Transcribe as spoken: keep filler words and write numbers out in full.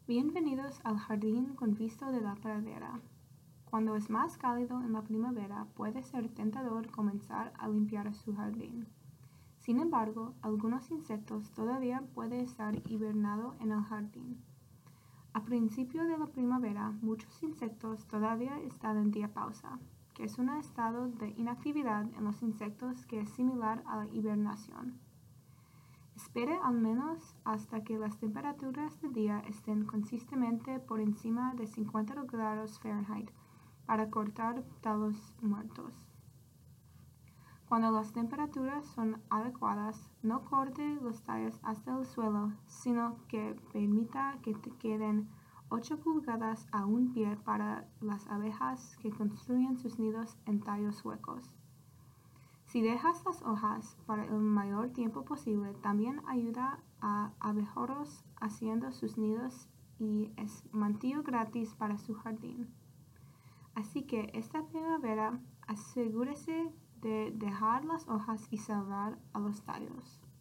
Bienvenidos al jardín con vista de la pradera. Cuando es más cálido en la primavera, puede ser tentador comenzar a limpiar su jardín. Sin embargo, algunos insectos todavía pueden estar hibernando en el jardín. A principio de la primavera, muchos insectos todavía están en diapausa, que es un estado de inactividad en los insectos que es similar a la hibernación. Espere al menos hasta que las temperaturas del día estén consistentemente por encima de cincuenta grados Fahrenheit para cortar tallos muertos. Cuando las temperaturas son adecuadas, no corte los tallos hasta el suelo, sino que permita que te queden ocho pulgadas a un pie para las abejas que construyen sus nidos en tallos huecos. Si dejas las hojas para el mayor tiempo posible, también ayuda a abejorros haciendo sus nidos y es mantillo gratis para su jardín. Así que esta primavera asegúrese de dejar las hojas y salvar a los tallos.